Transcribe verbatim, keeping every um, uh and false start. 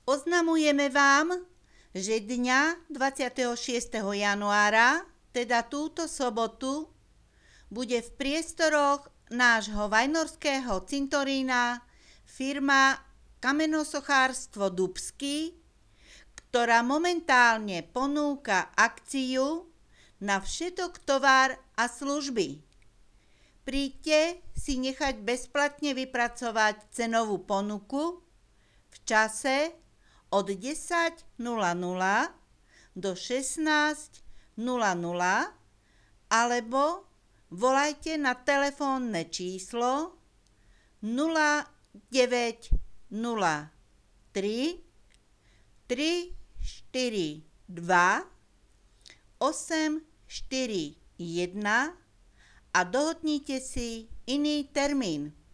Oznamujeme vám, že dňa dvadsiateho šiesteho januára, teda túto sobotu, bude v priestoroch nášho vajnorského cintorína firma Kamenosochárstvo Dubský, ktorá momentálne ponúka akciu na všetok tovar a služby. Príďte si nechať bezplatne vypracovať cenovú ponuku v čase od desať nula nula do šestnásť nula nula alebo volajte na telefónne číslo nula deväť nula tri tri štyri dva osem štyri jeden a dohodnite si iný termín.